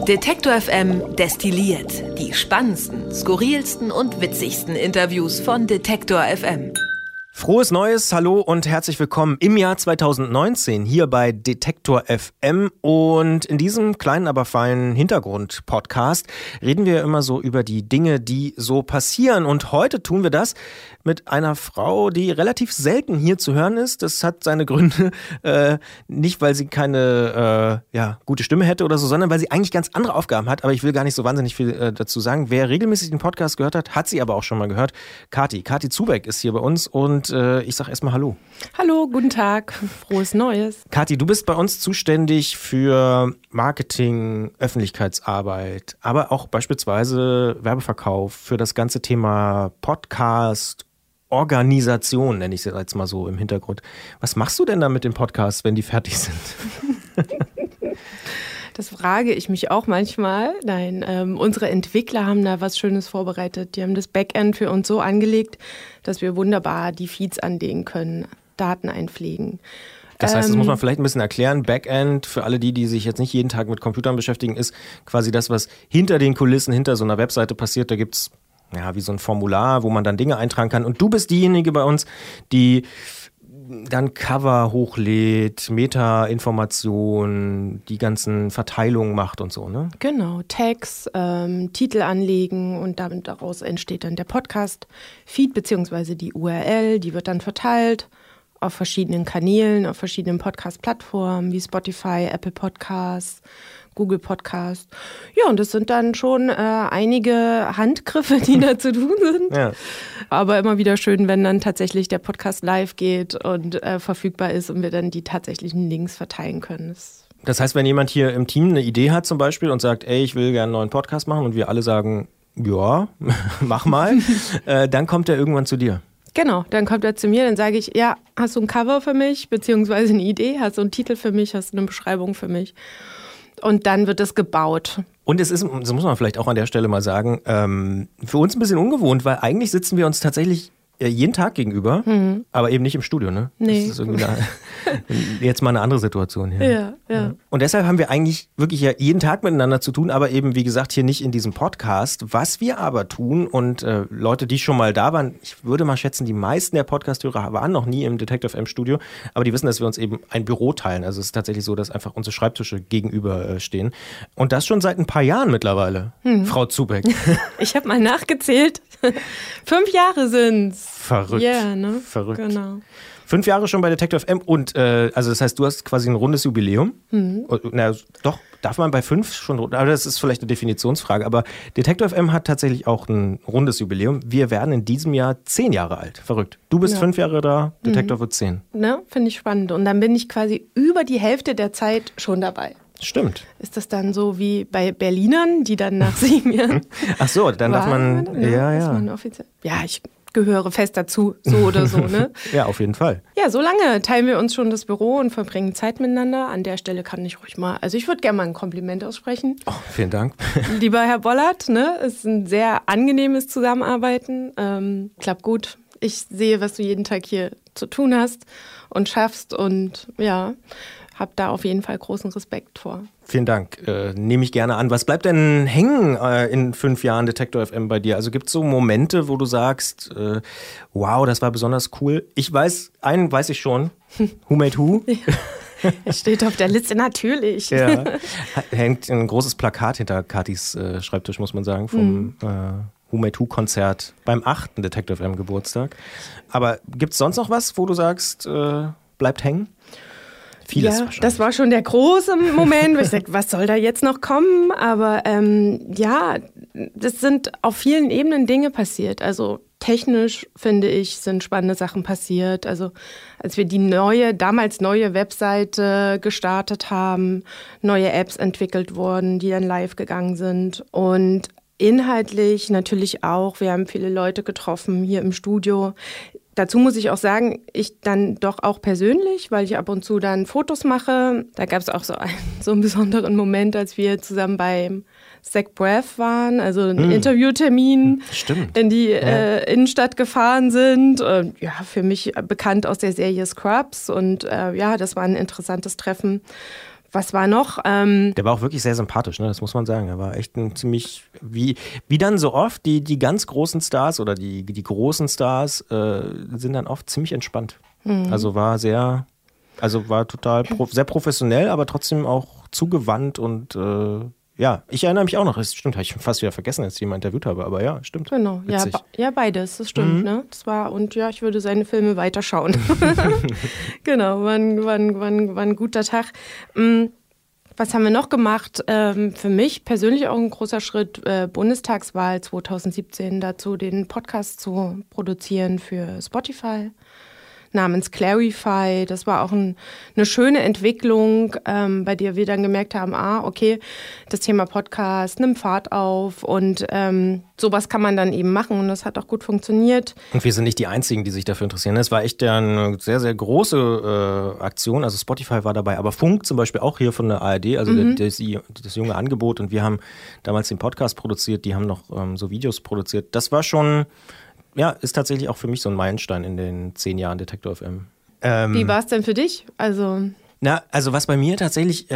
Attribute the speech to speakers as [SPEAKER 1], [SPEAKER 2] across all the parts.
[SPEAKER 1] Detektor FM destilliert die spannendsten, skurrilsten und witzigsten Interviews von Detektor FM.
[SPEAKER 2] Frohes Neues, hallo und herzlich willkommen im Jahr 2019 hier bei Detektor FM. Und in diesem kleinen, aber feinen Hintergrund-Podcast reden wir immer so über die Dinge, die so passieren. Und heute tun wir das mit einer Frau, die relativ selten hier zu hören ist. Das hat seine Gründe, nicht weil sie keine gute Stimme hätte oder so, sondern weil sie eigentlich ganz andere Aufgaben hat. Aber ich will gar nicht so wahnsinnig viel dazu sagen. Wer regelmäßig den Podcast gehört hat sie aber auch schon mal gehört. Kati Zubeck ist hier bei uns und ich sag erstmal Hallo.
[SPEAKER 3] Hallo, guten Tag, frohes Neues.
[SPEAKER 2] Kati, du bist bei uns zuständig für Marketing, Öffentlichkeitsarbeit, aber auch beispielsweise Werbeverkauf für das ganze Thema Podcast, Organisation, nenne ich es jetzt mal so im Hintergrund. Was machst du denn da mit den Podcasts, wenn die fertig sind?
[SPEAKER 3] Das frage ich mich auch manchmal. Nein, unsere Entwickler haben da was Schönes vorbereitet. Die haben das Backend für uns so angelegt, dass wir wunderbar die Feeds anlegen können, Daten einpflegen.
[SPEAKER 2] Das heißt, das muss man vielleicht ein bisschen erklären. Backend, für alle die sich jetzt nicht jeden Tag mit Computern beschäftigen, ist quasi das, was hinter den Kulissen, hinter so einer Webseite passiert. Da gibt's wie so ein Formular, wo man dann Dinge eintragen kann. Und du bist diejenige bei uns, die dann Cover hochlädt, Meta-Informationen, die ganzen Verteilungen macht und so, ne?
[SPEAKER 3] Genau, Tags, Titel anlegen und daraus entsteht dann der Podcast-Feed bzw. die URL, die wird dann verteilt auf verschiedenen Kanälen, auf verschiedenen Podcast-Plattformen wie Spotify, Apple Podcasts, Google Podcast. Ja, und das sind dann schon einige Handgriffe, die da zu tun sind. Ja. Aber immer wieder schön, wenn dann tatsächlich der Podcast live geht und verfügbar ist und wir dann die tatsächlichen Links verteilen können.
[SPEAKER 2] Das heißt, wenn jemand hier im Team eine Idee hat zum Beispiel und sagt, ey, ich will gerne einen neuen Podcast machen und wir alle sagen, ja, mach mal, dann kommt er irgendwann zu dir.
[SPEAKER 3] Genau, dann kommt er zu mir, dann sage ich, ja, hast du ein Cover für mich, beziehungsweise eine Idee, hast du einen Titel für mich, hast du eine Beschreibung für mich? Und dann wird es gebaut. Und
[SPEAKER 2] es ist, das muss man vielleicht auch an der Stelle mal sagen, für uns ein bisschen ungewohnt, weil eigentlich sitzen wir uns tatsächlich jeden Tag gegenüber, aber eben nicht im Studio, ne?
[SPEAKER 3] Nee.
[SPEAKER 2] Das ist irgendwie jetzt mal eine andere Situation hier.
[SPEAKER 3] Ja.
[SPEAKER 2] Und deshalb haben wir eigentlich wirklich ja jeden Tag miteinander zu tun, aber eben, wie gesagt, hier nicht in diesem Podcast. Was wir aber tun und Leute, die schon mal da waren, ich würde mal schätzen, die meisten der Podcast-Hörer waren noch nie im Detektor FM Studio, aber die wissen, dass wir uns eben ein Büro teilen. Also es ist tatsächlich so, dass einfach unsere Schreibtische gegenüber stehen. Und das schon seit ein paar Jahren mittlerweile, Frau Zubeck.
[SPEAKER 3] Ich habe mal nachgezählt. 5 Jahre sind's.
[SPEAKER 2] Verrückt.
[SPEAKER 3] Ja, ne?
[SPEAKER 2] Verrückt.
[SPEAKER 3] Genau.
[SPEAKER 2] 5 Jahre schon bei Detektor FM und also das heißt, du hast quasi ein rundes Jubiläum. Na, doch, darf man bei 5 schon, aber das ist vielleicht eine Definitionsfrage, aber Detektor FM hat tatsächlich auch ein rundes Jubiläum. Wir werden in diesem Jahr 10 Jahre alt. Verrückt. Du bist 5 Jahre da, Detektor wird 10.
[SPEAKER 3] Ne, finde ich spannend. Und dann bin ich quasi über die Hälfte der Zeit schon dabei.
[SPEAKER 2] Stimmt.
[SPEAKER 3] Ist das dann so wie bei Berlinern, die dann nach 7 Jahren...
[SPEAKER 2] Ach so, dann darf man...
[SPEAKER 3] Ja. Man offiziell, ich gehöre fest dazu, so oder so, ne?
[SPEAKER 2] Ja, auf jeden Fall.
[SPEAKER 3] Ja, so lange teilen wir uns schon das Büro und verbringen Zeit miteinander. An der Stelle kann ich ruhig mal, also ich würde gerne mal ein Kompliment aussprechen.
[SPEAKER 2] Oh, vielen Dank.
[SPEAKER 3] Lieber Herr Bollert, ne? Es ist ein sehr angenehmes Zusammenarbeiten. Klappt gut. Ich sehe, was du jeden Tag hier zu tun hast und schaffst und habe da auf jeden Fall großen Respekt vor.
[SPEAKER 2] Vielen Dank, nehme ich gerne an. Was bleibt denn hängen in 5 Jahren Detektor FM bei dir? Also gibt es so Momente, wo du sagst, wow, das war besonders cool. Einen weiß ich schon, Who Made Who?
[SPEAKER 3] Ja. Es steht auf der Liste, natürlich.
[SPEAKER 2] Ja. Hängt ein großes Plakat hinter Katis Schreibtisch, muss man sagen, vom Who Made Who Konzert beim 8. Detektor FM Geburtstag. Aber gibt es sonst noch was, wo du sagst, bleibt hängen? Vieles wahrscheinlich.
[SPEAKER 3] Das war schon der große Moment, wo ich sage, was soll da jetzt noch kommen? Aber das sind auf vielen Ebenen Dinge passiert. Also technisch, finde ich, sind spannende Sachen passiert. Also als wir die damals neue Webseite gestartet haben, neue Apps entwickelt wurden, die dann live gegangen sind. Und inhaltlich natürlich auch, wir haben viele Leute getroffen hier im Studio. Dazu muss ich auch sagen, ich dann doch auch persönlich, weil ich ab und zu dann Fotos mache. Da gab es auch so einen besonderen Moment, als wir zusammen beim Zach Braff waren, also einen Interviewtermin in die Innenstadt gefahren sind. Für mich bekannt aus der Serie Scrubs. Und das war ein interessantes Treffen, Was war noch?
[SPEAKER 2] Der war auch wirklich sehr sympathisch, ne? Das muss man sagen. Er war echt ein ziemlich, wie dann so oft, die ganz großen Stars oder die großen Stars sind dann oft ziemlich entspannt. Also war total sehr professionell, aber trotzdem auch zugewandt und ja, ich erinnere mich auch noch, das stimmt, habe ich fast wieder vergessen, als ich jemanden interviewt habe, aber ja, stimmt.
[SPEAKER 3] Genau, ja, beides, das stimmt, ne? Das war, und ja, ich würde seine Filme weiterschauen. Genau, war ein guter Tag. Was haben wir noch gemacht? Für mich persönlich auch ein großer Schritt, Bundestagswahl 2017, dazu den Podcast zu produzieren für Spotify namens Clarify. Das war auch eine schöne Entwicklung, bei der wir dann gemerkt haben, okay, das Thema Podcast nimmt Fahrt auf und sowas kann man dann eben machen und das hat auch gut funktioniert.
[SPEAKER 2] Und wir sind nicht die Einzigen, die sich dafür interessieren. Es war echt eine sehr, sehr große Aktion, also Spotify war dabei, aber Funk zum Beispiel auch hier von der ARD, also das junge Angebot, und wir haben damals den Podcast produziert, die haben noch so Videos produziert. Das war schon... Ja, ist tatsächlich auch für mich so ein Meilenstein in den 10 Jahren Detektor FM.
[SPEAKER 3] Wie war es denn für dich? Also
[SPEAKER 2] was bei mir tatsächlich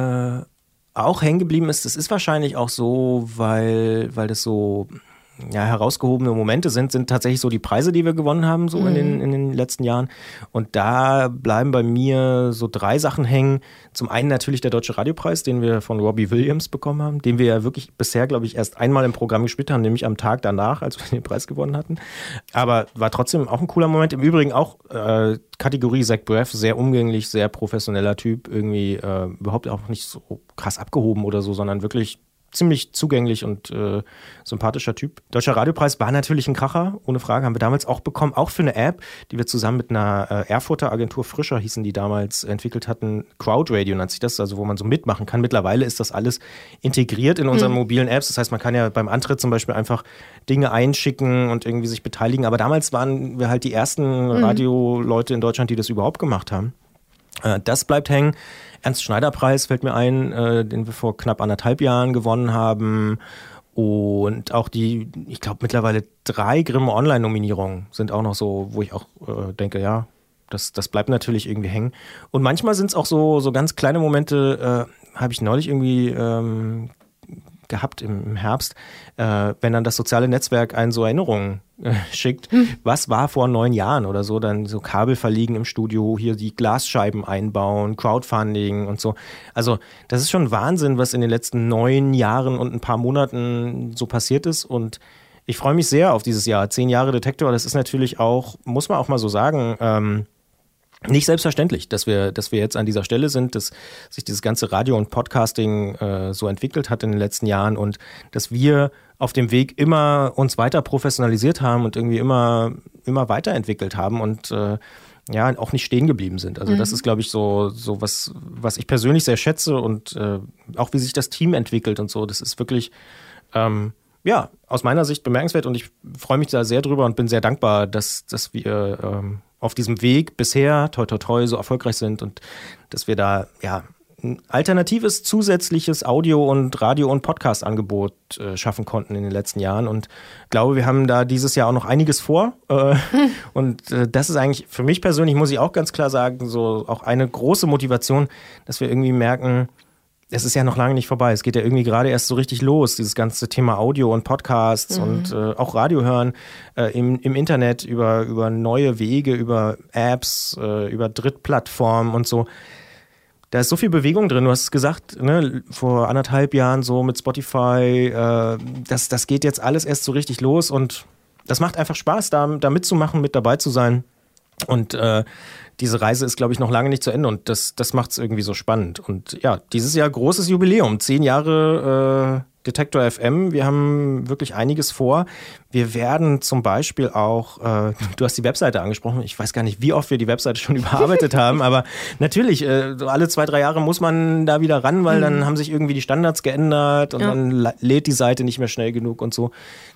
[SPEAKER 2] auch hängen geblieben ist, das ist wahrscheinlich auch so, weil das so herausgehobene Momente sind tatsächlich so die Preise, die wir gewonnen haben, so in den letzten Jahren. Und da bleiben bei mir so 3 Sachen hängen. Zum einen natürlich der Deutsche Radiopreis, den wir von Robbie Williams bekommen haben, den wir ja wirklich bisher, glaube ich, erst einmal im Programm gespielt haben, nämlich am Tag danach, als wir den Preis gewonnen hatten. Aber war trotzdem auch ein cooler Moment. Im Übrigen auch Kategorie Zach Braff, sehr umgänglich, sehr professioneller Typ, irgendwie überhaupt auch nicht so krass abgehoben oder so, sondern wirklich ziemlich zugänglich und sympathischer Typ. Deutscher Radiopreis war natürlich ein Kracher, ohne Frage, haben wir damals auch bekommen, auch für eine App, die wir zusammen mit einer Erfurter Agentur, Frischer hießen die damals, entwickelt hatten. Crowdradio nennt sich das, also wo man so mitmachen kann. Mittlerweile ist das alles integriert in unseren mobilen Apps, das heißt, man kann ja beim Antritt zum Beispiel einfach Dinge einschicken und irgendwie sich beteiligen, aber damals waren wir halt die ersten Radioleute in Deutschland, die das überhaupt gemacht haben. Das bleibt hängen. Ernst-Schneider-Preis fällt mir ein, den wir vor knapp 1,5 Jahren gewonnen haben. Und auch die, ich glaube mittlerweile 3 Grimme-Online-Nominierungen sind auch noch so, wo ich auch denke, ja, das bleibt natürlich irgendwie hängen. Und manchmal sind es auch so ganz kleine Momente, habe ich neulich irgendwie gehabt im Herbst, wenn dann das soziale Netzwerk einen so Erinnerungen schickt, was war vor 9 Jahren oder so, dann so Kabel verlegen im Studio, hier die Glasscheiben einbauen, Crowdfunding und so. Also das ist schon Wahnsinn, was in den letzten 9 Jahren und ein paar Monaten so passiert ist, und ich freue mich sehr auf dieses Jahr. 10 Jahre Detektor, das ist natürlich auch, muss man auch mal so sagen, nicht selbstverständlich, dass wir jetzt an dieser Stelle sind, dass sich dieses ganze Radio und Podcasting so entwickelt hat in den letzten Jahren und dass wir auf dem Weg immer uns weiter professionalisiert haben und irgendwie immer weiterentwickelt haben und auch nicht stehen geblieben sind. Also das ist, glaube ich, so was ich persönlich sehr schätze und auch wie sich das Team entwickelt und so. Das ist wirklich aus meiner Sicht bemerkenswert und ich freue mich da sehr drüber und bin sehr dankbar, dass wir auf diesem Weg bisher toi toi toi so erfolgreich sind und dass wir da ein alternatives, zusätzliches Audio- und Radio- und Podcast-Angebot schaffen konnten in den letzten Jahren und glaube, wir haben da dieses Jahr auch noch einiges vor und das ist eigentlich für mich persönlich, muss ich auch ganz klar sagen, so auch eine große Motivation, dass wir irgendwie merken, es ist ja noch lange nicht vorbei. Es geht ja irgendwie gerade erst so richtig los, dieses ganze Thema Audio und Podcasts und auch Radio hören im Internet über neue Wege, über Apps, über Drittplattformen und so. Da ist so viel Bewegung drin. Du hast es gesagt, ne, vor 1,5 Jahren so mit Spotify, das geht jetzt alles erst so richtig los und das macht einfach Spaß, da mitzumachen, mit dabei zu sein. Und diese Reise ist, glaube ich, noch lange nicht zu Ende und das macht es irgendwie so spannend. Und ja, dieses Jahr großes Jubiläum, 10 Jahre Detektor FM. Wir haben wirklich einiges vor. Wir werden zum Beispiel auch, du hast die Webseite angesprochen, ich weiß gar nicht, wie oft wir die Webseite schon überarbeitet haben, aber natürlich, so alle 2-3 Jahre muss man da wieder ran, weil dann haben sich irgendwie die Standards geändert und dann lädt die Seite nicht mehr schnell genug und so.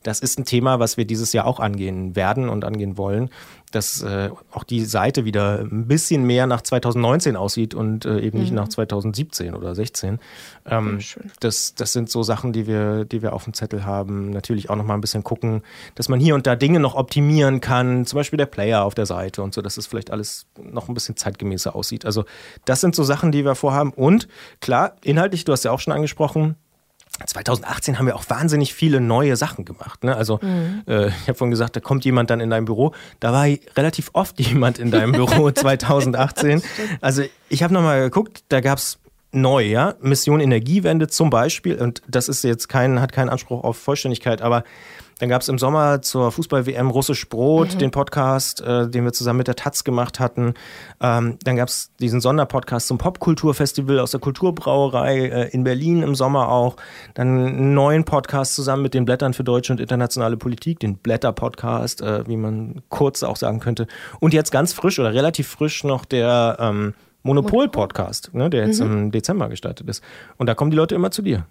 [SPEAKER 2] das ist ein Thema, was wir dieses Jahr auch angehen werden und angehen wollen, dass auch die Seite wieder ein bisschen mehr nach 2019 aussieht und eben nicht nach 2017 oder 16. Das sind so Sachen, die wir auf dem Zettel haben. Natürlich auch noch mal ein bisschen gucken, dass man hier und da Dinge noch optimieren kann, zum Beispiel der Player auf der Seite und so, dass es vielleicht alles noch ein bisschen zeitgemäßer aussieht. Also das sind so Sachen, die wir vorhaben. Und klar, inhaltlich, du hast ja auch schon angesprochen, 2018 haben wir auch wahnsinnig viele neue Sachen gemacht. Ne? Also ich habe vorhin gesagt, da kommt jemand dann in dein Büro. Da war relativ oft jemand in deinem Büro 2018. Also ich habe nochmal geguckt, da gab es neu, ja, Mission Energiewende zum Beispiel. Und das ist jetzt hat keinen Anspruch auf Vollständigkeit, aber dann gab es im Sommer zur Fußball-WM Russisch Brot, den Podcast, den wir zusammen mit der Taz gemacht hatten. Dann gab es diesen Sonderpodcast zum Popkulturfestival aus der Kulturbrauerei in Berlin im Sommer auch. Dann einen neuen Podcast zusammen mit den Blättern für deutsche und internationale Politik, den Blätter-Podcast, wie man kurz auch sagen könnte. Und jetzt ganz frisch oder relativ frisch noch der Monopol-Podcast, ne, der jetzt im Dezember gestartet ist. Und da kommen die Leute immer zu dir.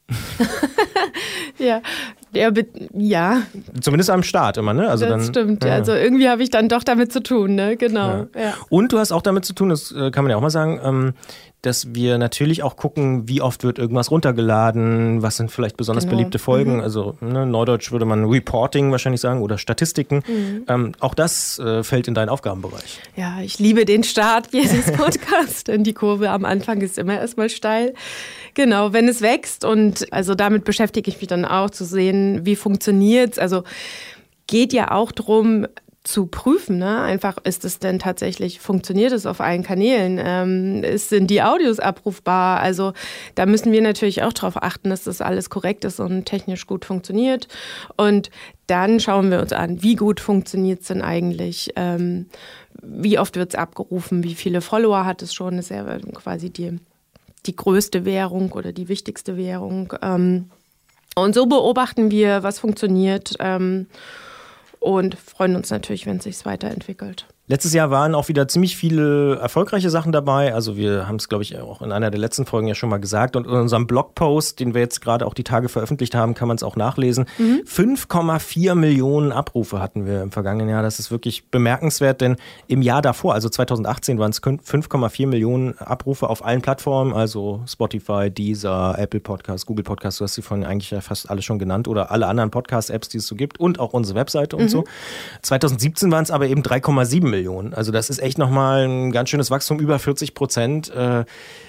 [SPEAKER 3] Ja.
[SPEAKER 2] Zumindest am Start immer, ne? Also
[SPEAKER 3] das
[SPEAKER 2] dann,
[SPEAKER 3] stimmt. Ja. Also irgendwie habe ich dann doch damit zu tun, ne? Genau.
[SPEAKER 2] Ja. Und du hast auch damit zu tun, das kann man ja auch mal sagen, dass wir natürlich auch gucken, wie oft wird irgendwas runtergeladen, was sind vielleicht besonders beliebte Folgen. Also neudeutsch würde man Reporting wahrscheinlich sagen oder Statistiken. Auch das fällt in deinen Aufgabenbereich.
[SPEAKER 3] Ja, ich liebe den Start jedes Podcasts, denn die Kurve am Anfang ist immer erstmal steil. Genau, wenn es wächst und also damit beschäftige ich mich dann auch zu sehen, wie funktioniert es. Also geht ja auch darum, zu prüfen, ne? Einfach, ist es denn tatsächlich, funktioniert es auf allen Kanälen? Sind die Audios abrufbar? Also da müssen wir natürlich auch darauf achten, dass das alles korrekt ist und technisch gut funktioniert. Und dann schauen wir uns an, wie gut funktioniert es denn eigentlich? Wie oft wird es abgerufen? Wie viele Follower hat es schon? Das ist ja quasi die größte Währung oder die wichtigste Währung. Und so beobachten wir, was funktioniert. Und freuen uns natürlich, wenn es sich weiterentwickelt.
[SPEAKER 2] Letztes Jahr waren auch wieder ziemlich viele erfolgreiche Sachen dabei. Also wir haben es, glaube ich, auch in einer der letzten Folgen ja schon mal gesagt. Und in unserem Blogpost, den wir jetzt gerade auch die Tage veröffentlicht haben, kann man es auch nachlesen. 5,4 Millionen Abrufe hatten wir im vergangenen Jahr. Das ist wirklich bemerkenswert, denn im Jahr davor, also 2018, waren es 5,4 Millionen Abrufe auf allen Plattformen. Also Spotify, Deezer, Apple Podcasts, Google Podcasts, du hast sie vorhin eigentlich ja fast alle schon genannt. Oder alle anderen Podcast-Apps, die es so gibt. Und auch unsere Webseite und so. 2017 waren es aber eben 3,7 Millionen. Also das ist echt nochmal ein ganz schönes Wachstum, über 40%.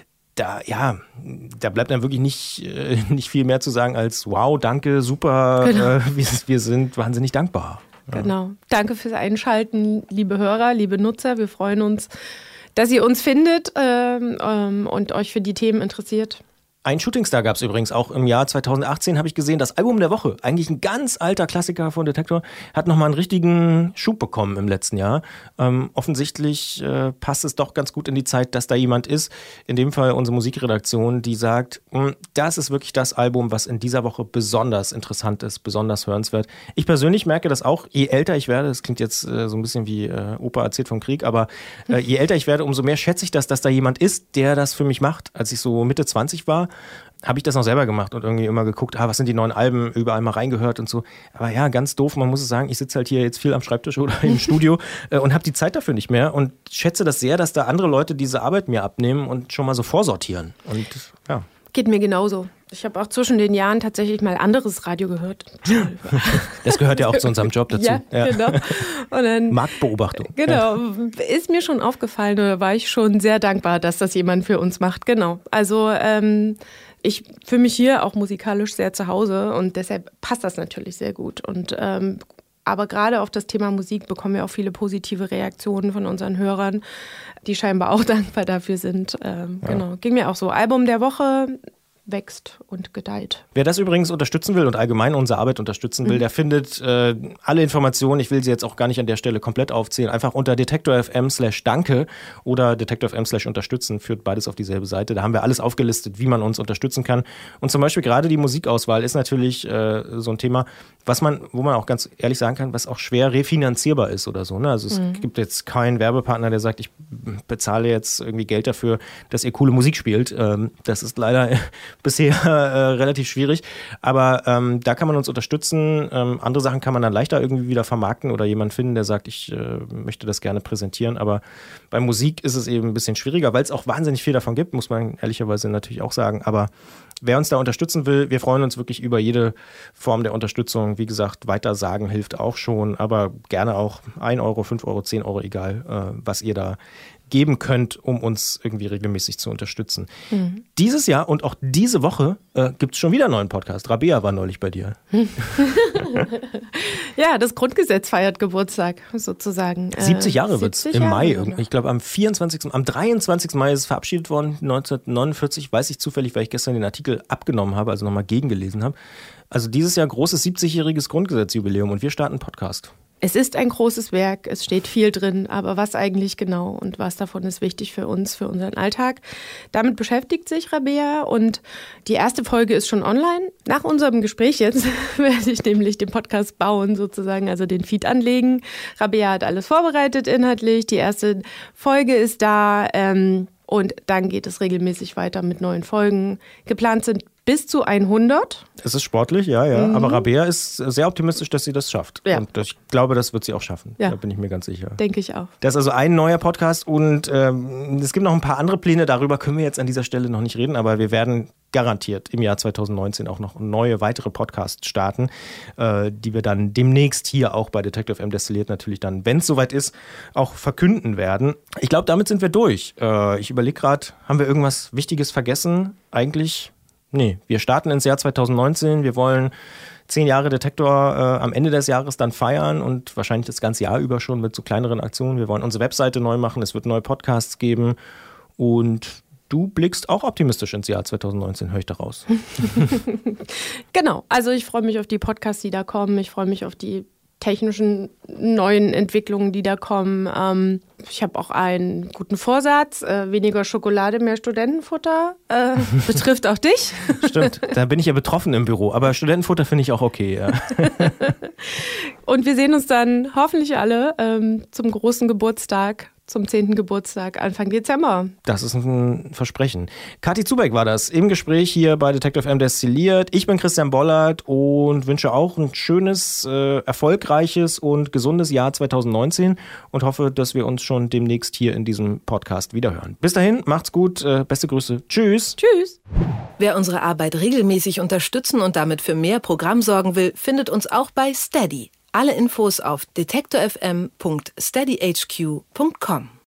[SPEAKER 2] Da bleibt dann wirklich nicht viel mehr zu sagen als wow, danke, super, genau. Wir sind wahnsinnig dankbar. Ja.
[SPEAKER 3] Genau. Danke fürs Einschalten, liebe Hörer, liebe Nutzer. Wir freuen uns, dass ihr uns findet und euch für die Themen interessiert.
[SPEAKER 2] Ein Shootingstar gab es übrigens auch im Jahr 2018, habe ich gesehen. Das Album der Woche, eigentlich ein ganz alter Klassiker von Detektor, hat nochmal einen richtigen Schub bekommen im letzten Jahr. Offensichtlich passt es doch ganz gut in die Zeit, dass da jemand ist, in dem Fall unsere Musikredaktion, die sagt, das ist wirklich das Album, was in dieser Woche besonders interessant ist, besonders hörenswert. Ich persönlich merke das auch, je älter ich werde, das klingt jetzt so ein bisschen wie Opa erzählt vom Krieg, aber je älter ich werde, umso mehr schätze ich das, dass da jemand ist, der das für mich macht. Als ich so Mitte 20 war, habe ich das noch selber gemacht und irgendwie immer geguckt, was sind die neuen Alben, überall mal reingehört und so. Aber ja, ganz doof, man muss es sagen, ich sitze halt hier jetzt viel am Schreibtisch oder im Studio und habe die Zeit dafür nicht mehr und schätze das sehr, dass da andere Leute diese Arbeit mir abnehmen und schon mal so vorsortieren. Und ja.
[SPEAKER 3] Geht mir genauso. Ich habe auch zwischen den Jahren tatsächlich mal anderes Radio gehört.
[SPEAKER 2] Das gehört ja auch zu unserem Job dazu.
[SPEAKER 3] Ja, genau. Und dann,
[SPEAKER 2] Marktbeobachtung.
[SPEAKER 3] Genau. Ist mir schon aufgefallen oder war ich schon sehr dankbar, dass das jemand für uns macht. Genau. Also ich fühle mich hier auch musikalisch sehr zu Hause und deshalb passt das natürlich sehr gut. Und aber gerade auf das Thema Musik bekommen wir auch viele positive Reaktionen von unseren Hörern, die scheinbar auch dankbar dafür sind. Genau. Ging mir auch so. Album der Woche wächst und gedeiht.
[SPEAKER 2] Wer das übrigens unterstützen will und allgemein unsere Arbeit unterstützen will, der findet alle Informationen, ich will sie jetzt auch gar nicht an der Stelle komplett aufzählen, einfach unter detektor.fm/danke oder detektor.fm/unterstützen, führt beides auf dieselbe Seite. Da haben wir alles aufgelistet, wie man uns unterstützen kann. Und zum Beispiel gerade die Musikauswahl ist natürlich so ein Thema, wo man auch ganz ehrlich sagen kann, was auch schwer refinanzierbar ist oder so. Ne? Also es gibt jetzt keinen Werbepartner, der sagt, ich bezahle jetzt irgendwie Geld dafür, dass ihr coole Musik spielt. Das ist leider bisher relativ schwierig. Aber da kann man uns unterstützen. Andere Sachen kann man dann leichter irgendwie wieder vermarkten oder jemand finden, der sagt, ich möchte das gerne präsentieren. Aber bei Musik ist es eben ein bisschen schwieriger, weil es auch wahnsinnig viel davon gibt, muss man ehrlicherweise natürlich auch sagen. Aber wer uns da unterstützen will, wir freuen uns wirklich über jede Form der Unterstützung. Wie gesagt, weiter sagen hilft auch schon, aber gerne auch 1 Euro, 5 Euro, 10 Euro, egal, was ihr da geben könnt, um uns irgendwie regelmäßig zu unterstützen. Mhm. Dieses Jahr und auch diese Woche gibt es schon wieder einen neuen Podcast. Rabea war neulich bei dir.
[SPEAKER 3] Ja, das Grundgesetz feiert Geburtstag sozusagen.
[SPEAKER 2] 70 Jahre wird es im Mai. Ich glaube am 23. Mai ist es verabschiedet worden, 1949. Weiß ich zufällig, weil ich gestern den Artikel abgenommen habe, also nochmal gegengelesen habe. Also dieses Jahr großes 70-jähriges Grundgesetzjubiläum und wir starten einen Podcast.
[SPEAKER 3] Es ist ein großes Werk, es steht viel drin, aber was eigentlich genau und was davon ist wichtig für uns, für unseren Alltag? Damit beschäftigt sich Rabea und die erste Folge ist schon online. Nach unserem Gespräch jetzt werde ich nämlich den Podcast bauen sozusagen, also den Feed anlegen. Rabea hat alles vorbereitet inhaltlich, die erste Folge ist da und dann geht es regelmäßig weiter mit neuen Folgen. Geplant sind bis zu 100.
[SPEAKER 2] Es ist sportlich, ja. Aber Rabea ist sehr optimistisch, dass sie das schafft. Ja. Und ich glaube, das wird sie auch schaffen. Ja. Da bin ich mir ganz sicher.
[SPEAKER 3] Denke ich auch.
[SPEAKER 2] Das ist also ein neuer Podcast und es gibt noch ein paar andere Pläne. Darüber können wir jetzt an dieser Stelle noch nicht reden, aber wir werden garantiert im Jahr 2019 auch noch neue, weitere Podcasts starten, die wir dann demnächst hier auch bei Detektor FM Destilliert natürlich dann, wenn es soweit ist, auch verkünden werden. Ich glaube, damit sind wir durch. Ich überlege gerade, haben wir irgendwas Wichtiges vergessen? Eigentlich nee, wir starten ins Jahr 2019. Wir wollen 10 Jahre Detektor am Ende des Jahres dann feiern und wahrscheinlich das ganze Jahr über schon mit so kleineren Aktionen. Wir wollen unsere Webseite neu machen, es wird neue Podcasts geben und du blickst auch optimistisch ins Jahr 2019, höre ich daraus.
[SPEAKER 3] Genau, also ich freue mich auf die Podcasts, die da kommen. Ich freue mich auf die technischen neuen Entwicklungen, die da kommen. Ich habe auch einen guten Vorsatz, weniger Schokolade, mehr Studentenfutter. Betrifft auch dich.
[SPEAKER 2] Stimmt, da bin ich ja betroffen im Büro, aber Studentenfutter finde ich auch okay. Ja.
[SPEAKER 3] Und wir sehen uns dann hoffentlich alle zum großen Geburtstag, zum 10. Geburtstag Anfang Dezember.
[SPEAKER 2] Das ist ein Versprechen. Kathi Zubeck war das im Gespräch hier bei Detektor FM Destilliert. Ich bin Christian Bollert und wünsche auch ein schönes, erfolgreiches und gesundes Jahr 2019 und hoffe, dass wir uns schon demnächst hier in diesem Podcast wiederhören. Bis dahin, macht's gut, beste Grüße. Tschüss.
[SPEAKER 3] Tschüss.
[SPEAKER 1] Wer unsere Arbeit regelmäßig unterstützen und damit für mehr Programm sorgen will, findet uns auch bei Steady. Alle Infos auf detektorfm.steadyhq.com.